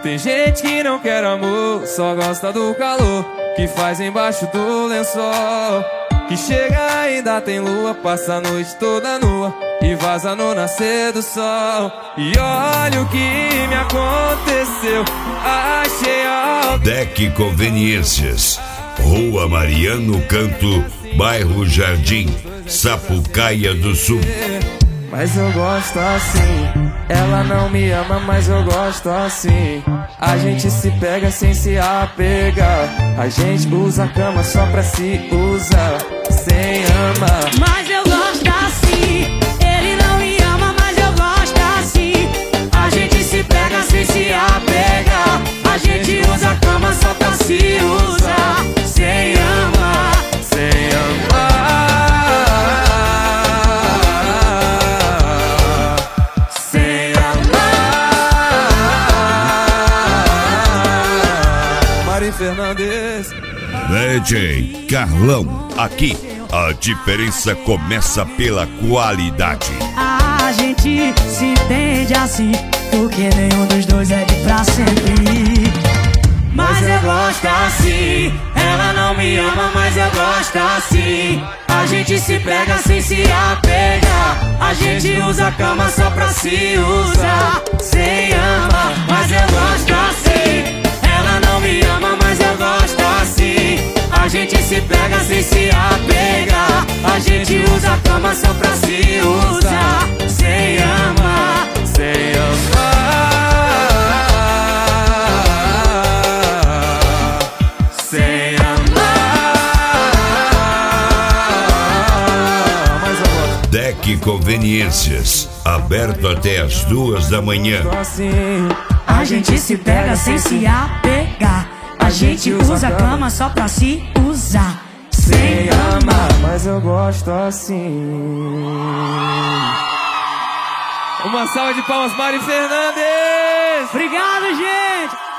Tem gente que não quer amor, só gosta do calor que faz embaixo do lençol. Que chega ainda tem lua, passa a noite toda nua e vaza no nascer do sol. E olha o que me aconteceu, achei algo. Deck Conveniências, Rua Mariano Canto, bairro Jardim, Sapucaia do Sul. Mas eu gosto assim, ela não me ama, mas eu gosto assim. A gente se pega sem se apegar, a gente usa a cama só pra se usar, sem amar. Mas eu gosto assim, ele não me ama, mas eu gosto assim. A gente se pega sem se apegar, a gente usa a cama só pra se usar, sem amar, sem amar. Fernandes, DJ Carlão, aqui a diferença começa pela qualidade. A gente se entende assim, porque nenhum dos dois é de pra sempre. Mas eu gosto assim, ela não me ama, mas eu gosto assim. A gente se pega sem se apegar, a gente usa a cama só pra se usar, sem amar. Mas eu gosto assim, ela não me ama, mas eu gosto assim. A gente se pega sem se apegar, a gente usa a cama só pra se usar, sem amar, sem amar, sem amar. Mas eu gosto. Deck Conveniências, aberto até as 2 da manhã. A gente se pega sem se apegar, a gente usa a cama só pra se usar, sem amar. Mas eu gosto assim. Uma salva de palmas, Mari Fernandes. Obrigado, gente.